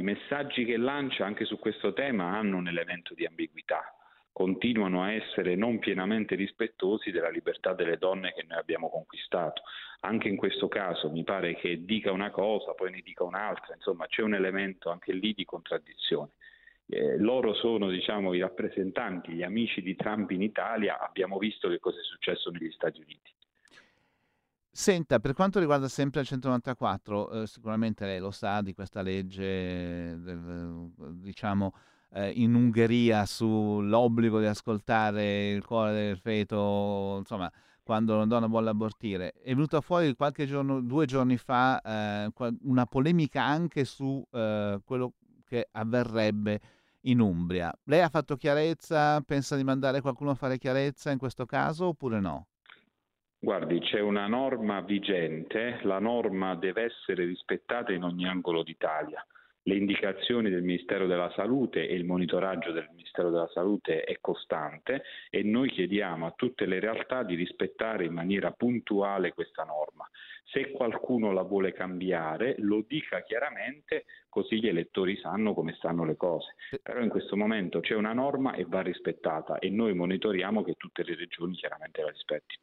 messaggi che lancia anche su questo tema hanno un elemento di ambiguità, continuano a essere non pienamente rispettosi della libertà delle donne che noi abbiamo conquistato. Anche in questo caso mi pare che dica una cosa, poi ne dica un'altra, insomma c'è un elemento anche lì di contraddizione. Loro sono, diciamo, i rappresentanti, gli amici di Trump in Italia, abbiamo visto che cosa è successo negli Stati Uniti. Senta, per quanto riguarda sempre il 194, sicuramente lei lo sa di questa legge, diciamo, in Ungheria sull'obbligo di ascoltare il cuore del feto, insomma, quando una donna vuole abortire. È venuta fuori qualche giorno, 2 giorni fa, una polemica anche su quello che avverrebbe in Umbria. Lei ha fatto chiarezza? Pensa di mandare qualcuno a fare chiarezza in questo caso oppure no? Guardi, c'è una norma vigente, la norma deve essere rispettata in ogni angolo d'Italia. Le indicazioni del Ministero della Salute e il monitoraggio del Ministero della Salute è costante e noi chiediamo a tutte le realtà di rispettare in maniera puntuale questa norma. Se qualcuno la vuole cambiare, lo dica chiaramente, così gli elettori sanno come stanno le cose. Però in questo momento c'è una norma e va rispettata e noi monitoriamo che tutte le regioni chiaramente la rispettino.